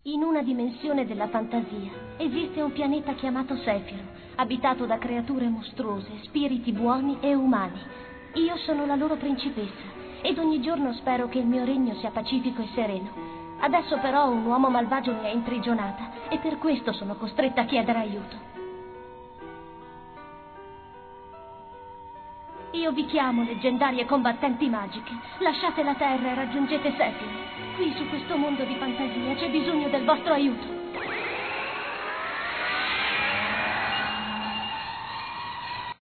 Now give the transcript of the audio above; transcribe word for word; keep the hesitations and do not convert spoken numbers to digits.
In una dimensione della fantasia esiste un pianeta chiamato Sefiro, abitato da creature mostruose, spiriti buoni e umani. Io sono la loro principessa ed ogni giorno spero che il mio regno sia pacifico e sereno. Adesso però un uomo malvagio mi ha imprigionata e per questo sono costretta a chiedere aiuto. Io vi chiamo, leggendarie combattenti magiche. Lasciate la terra e raggiungete Sefiro. Qui su questo mondo di fantasia c'è bisogno del vostro aiuto.